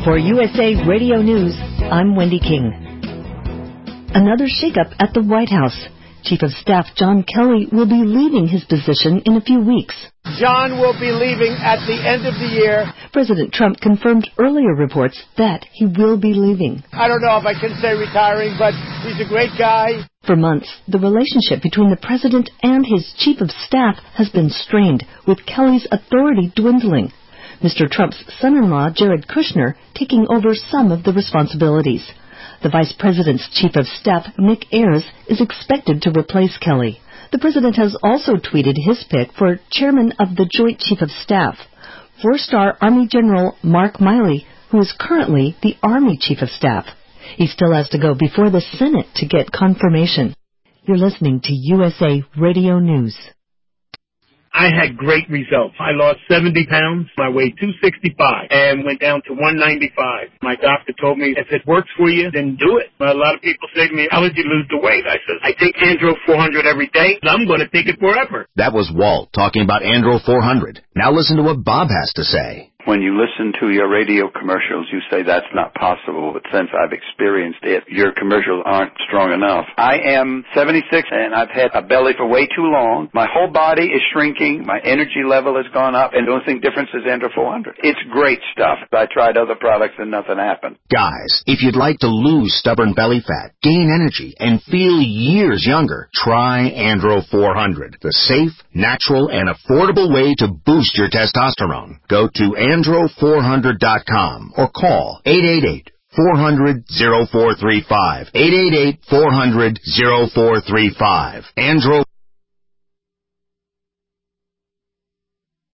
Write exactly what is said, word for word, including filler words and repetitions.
For U S A Radio News, I'm Wendy King. Another shakeup at the White House. Chief of Staff John Kelly will be leaving his position in a few weeks. John will be leaving at the end of the year. President Trump confirmed earlier reports that he will be leaving. I don't know if I can say retiring, but he's a great guy. For months, the relationship between the president and his chief of staff has been strained, with Kelly's authority dwindling. Mister Trump's son-in-law, Jared Kushner, taking over some of the responsibilities. The vice president's chief of staff, Nick Ayers, is expected to replace Kelly. The president has also tweeted his pick for chairman of the Joint Chief of Staff, four-star Army General Mark Milley, who is currently the Army Chief of Staff. He still has to go before the Senate to get confirmation. You're listening to U S A Radio News. I had great results. I lost seventy pounds. I weighed two sixty-five and went down to one ninety-five. My doctor told me, if it works for you, then do it. A lot of people say to me, how did you lose the weight? I said, I take Andro four hundred every day, and I'm going to take it forever. That was Walt talking about Andro four hundred. Now listen to what Bob has to say. When you listen to your radio commercials, you say that's not possible, but since I've experienced it, your commercials aren't strong enough. I am seventy-six, and I've had a belly for way too long. My whole body is shrinking. My energy level has gone up, and the only thing difference is Andro four hundred. It's great stuff. I tried other products, and nothing happened. Guys, if you'd like to lose stubborn belly fat, gain energy, and feel years younger, try Andro four hundred, the safe, natural, and affordable way to boost your testosterone. Go to andro four hundred dot com or call eight eight eight, four hundred, oh four three five, eight eight eight, four hundred, oh four three five. Andro